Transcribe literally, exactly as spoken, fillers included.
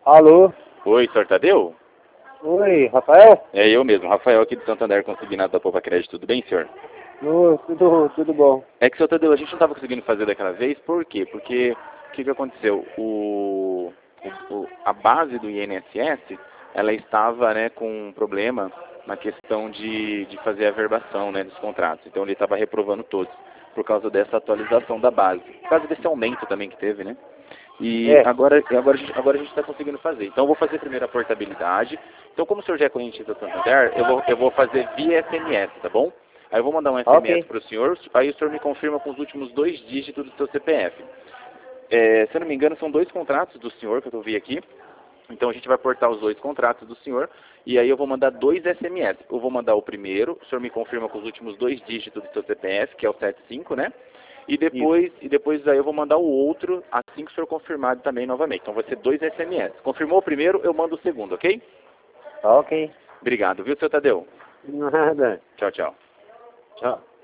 Alô? Oi, senhor Tadeu? Oi, Rafael? É eu mesmo, Rafael aqui do Santander Consignado da Poupa Crédito. Tudo bem, senhor? Oi, tudo, tudo bom. É que, senhor Tadeu, a gente não estava conseguindo fazer daquela vez, por quê? Porque o que, que aconteceu? O, o, o- a base do I N S S, ela estava, né, com um problema na questão de, de fazer a verbação, né, dos contratos. Então ele estava reprovando todos, por causa dessa atualização da base. Por causa desse aumento também que teve, né? E É, agora, agora, a gente- agora a gente está conseguindo fazer. Então eu vou fazer primeiro a portabilidade. Então como o senhor já é cliente da Santander, eu vou, eu vou fazer via S M S, tá bom? Aí eu vou mandar um S M S ok. para o senhor, aí o senhor me confirma com os últimos dois dígitos do seu C P F. É, se eu não me engano, são dois contratos do senhor que eu vi aqui. Então a gente vai portar os dois contratos do senhor e aí eu vou mandar dois S M S. Eu vou mandar o primeiro, o senhor me confirma com os últimos dois dígitos do seu C P F, que é o setenta e cinco, né? E Isso. depois, e depois aí eu vou mandar o outro assim que o senhor confirmar também novamente. Então vai ser dois S M S. Confirmou o primeiro, eu mando o segundo, ok? Ok. Obrigado, viu, seu Tadeu? Nada. Tchau, tchau. Tchau.